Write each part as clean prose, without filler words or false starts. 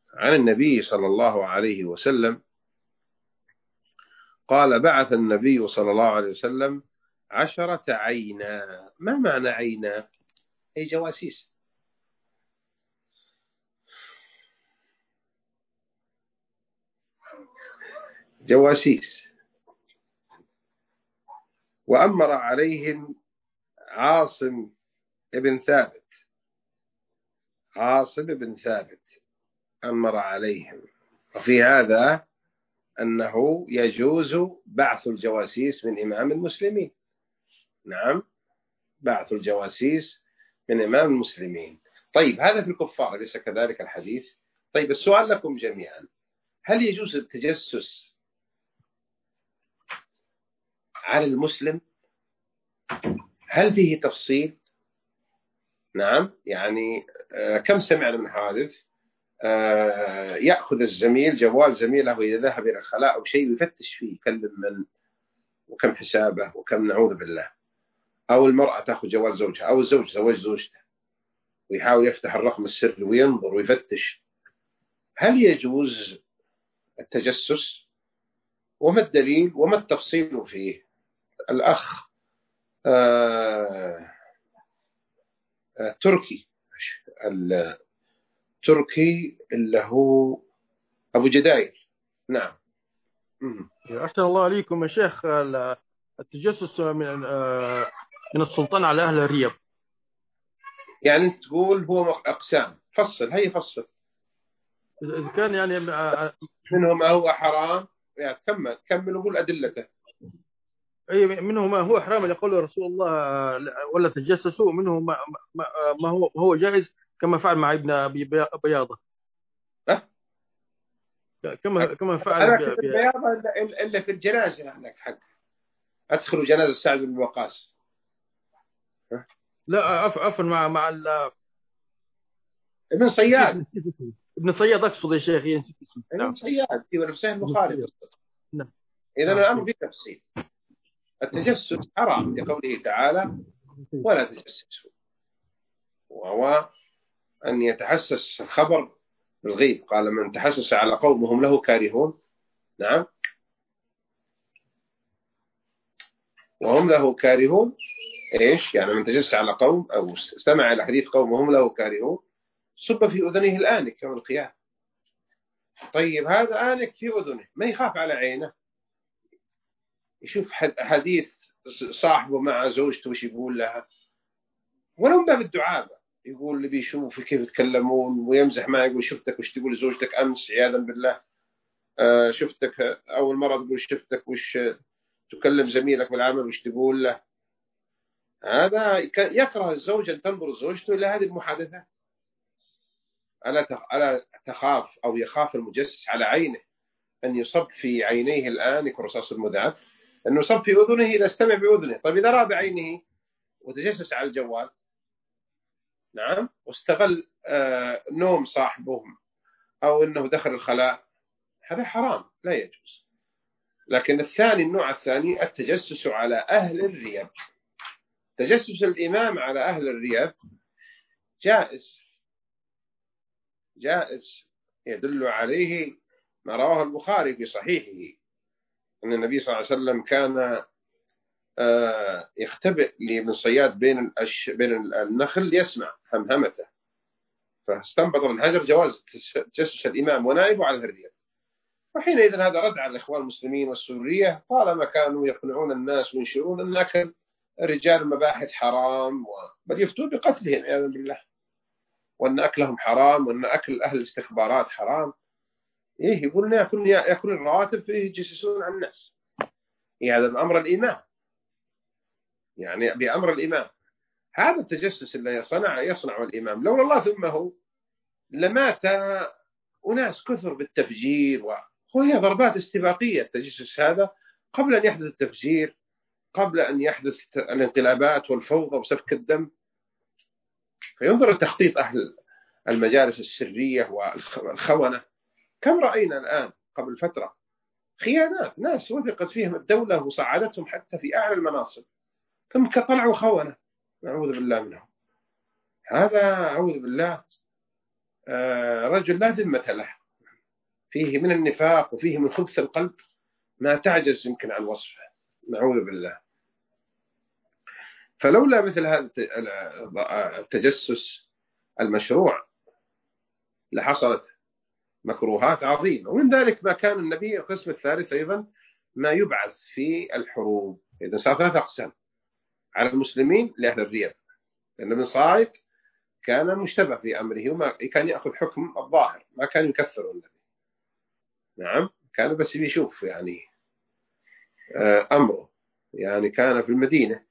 عن النبي صلى الله عليه وسلم قال: بعث النبي صلى الله عليه وسلم 10 عينا. ما معنى عينا؟ أي جواسيس. جواسيس. وأمر عليهم عاصم بن ثابت. عاصم بن ثابت أمر عليهم. وفي هذا أنه يجوز بعث الجواسيس من إمام المسلمين. نعم، بعث الجواسيس من إمام المسلمين. طيب، هذا في الكفار، أليس كذلك الحديث؟ طيب، السؤال لكم جميعا: هل يجوز التجسس على المسلم؟ هل فيه تفصيل؟ نعم، يعني كم سمعنا من حادث يأخذ الزميل جوال زميله إذا ذهب إلى الخلاء أو شيء ويفتش فيه، يكلم من وكم حسابه وكم، نعوذ بالله. أو المرأة تأخذ جوال زوجها، أو الزوج زوج زوجته ويحاول يفتح الرقم السري وينظر ويفتش. هل يجوز التجسس؟ وما الدليل وما التفصيل فيه؟ الأخ تركي، التركي اللي هو أبو جداير. نعم. أحسن الله عليكم يا شيخ. التجسس من السلطان على أهل الريب. يعني أنت تقول هو أقسام، فصل، هي فصل. إذا كان يعني منه ما هو حرام، يعني كمل وقول أدلته. أي منه ما هو حرام يقول رسول الله ولا تجسسوا، منه ما هو جائز كما فعل مع ابن أبي بياضة. أه؟ كما فعل أنا كنت البياضة إلا في الجنازة عندك حق. أدخلوا جنازة سعد بن وقاص. لا، عفوا مع ابن نسيت صياد. نسيت اسمه. ابن صياد أقصد يا شيخ، نسيت اسمه. ابن نعم، صياد في صحيح ابن البخاري صياد. قصة. نعم. إذا نعم. الأمر فيه تفصيل. التجسس حرام لقوله تعالى: ولا تجسسوا، وهو أن يتحسس الخبر بالغيب. قال: من تحسس على قوم وهم له كارهون. نعم، وهم له كارهون. إيش يعني من تجسس على قوم أو استمع إلى حديث قوم وهم له كارهون صب في أذنه الآنك يوم القيامة. طيب، هذا آنك في أذنه، ما يخاف على عينه؟ يشوف حديث صاحبه مع زوجته وش يقول لها، ولو من باب الدعابة، يقول اللي بيشوف كيف يتكلمون ويمزح معه، يقول: شفتك وش تقول لزوجتك أمس عياذا بالله. شفتك أول مرة تقول شفتك وش تكلم زميلك بالعمل وش تقول له. هذا يكره الزوج أن تنظر زوجته إلى هذه المحادثات. ألا تخاف أو يخاف المجسس على عينه أن يصب في عينيه الآن كرصاص المذاب، أنه يصب في أذنه إذا استمع بأذنه. طيب، إذا رأى بعينه وتجسس على الجوال، نعم، واستغل نوم صاحبهم أو أنه دخل الخلاء، هذا حرام لا يجوز. لكن النوع الثاني التجسس على أهل الريب. تجسس الإمام على أهل الريب جائز. جائز، يدل عليه ما رواه البخاري في صحيحه أن النبي صلى الله عليه وسلم كان يختبئ لابن صياد بين النخل يسمع همهمته، فاستنبط من الحجر جواز تجسس الإمام ونائبه على الريب. وحينئذ هذا رد على الإخوان المسلمين والسورية طالما كانوا يقنعون الناس وينشرون أن أكل رجال المباحث حرام، بل يفتون بقتلهم عياذا بالله، وأن أكلهم حرام، وأن أكل أهل الاستخبارات حرام. إيه، يقولون يأكل الرواتب يجسسون على الناس. إيه، هذا بأمر الإمام، يعني بأمر الإمام. هذا التجسس اللي يصنع الإمام لولا الله ثم هو لمات أناس كثر بالتفجير، وهي ضربات استباقية. التجسس هذا قبل أن يحدث التفجير، قبل أن يحدث الانقلابات والفوضى وسفك الدم. فينظر لتخطيط أهل المجالس السرية والخونة. كم رأينا الآن قبل فترة خيانات، ناس وثقت فيهم الدولة وصعدتهم حتى في أعلى المناصب، ثم طلعوا خونة، نعوذ بالله منهم. هذا أعوذ بالله رجل لا ذمة له، فيه من النفاق وفيه من خبث القلب ما تعجز يمكن عن وصفه، نعوذ بالله. فلولا مثل هذا التجسس المشروع لحصلت مكروهات عظيمة. ومن ذلك ما كان النبي. القسم الثالث أيضا ما يبعث في الحروب. إذا صار 3 أقسام على المسلمين لأهل الرياء، لأن ابن صائد كان مشتبه في أمره وما كان يأخذ حكم الظاهر، ما كان يكفر النبي. نعم، كان بس يشوف يعني أمره. يعني كان في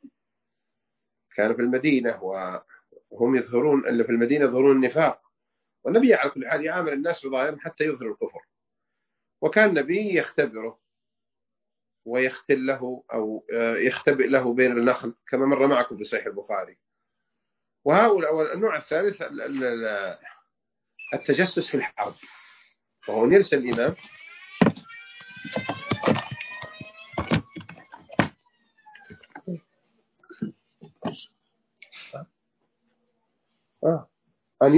المدينة وهم يظهرون اللي في المدينة يظهرون النفاق، والنبي على كل حال يعامل الناس بظاهرهم حتى يظهر الكفر. وكان النبي يختبره ويختل له أو يختبئ له بين النخل كما مر معكم في صحيح البخاري. وهؤلاء النوع الثالث التجسس في الحرب، وهو يرسل الإمام أن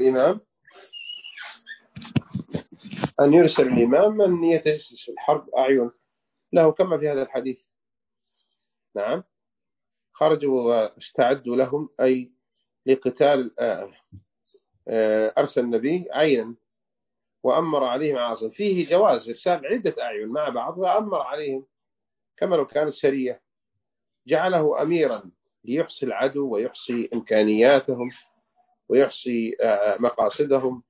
يرسل الإمام من يتجسس في الحرب أعين له، كما في هذا الحديث. نعم، خرجوا واستعدوا لهم أي لقتال. أرسل النبي عينا وأمر عليهم عاصم، فيه جواز إرسال عدة أعين مع بعض، وأمر عليهم كما لو كانت سرية، جعله أميرا ليحصي العدو ويحصي إمكانياتهم ويحصي مقاصدهم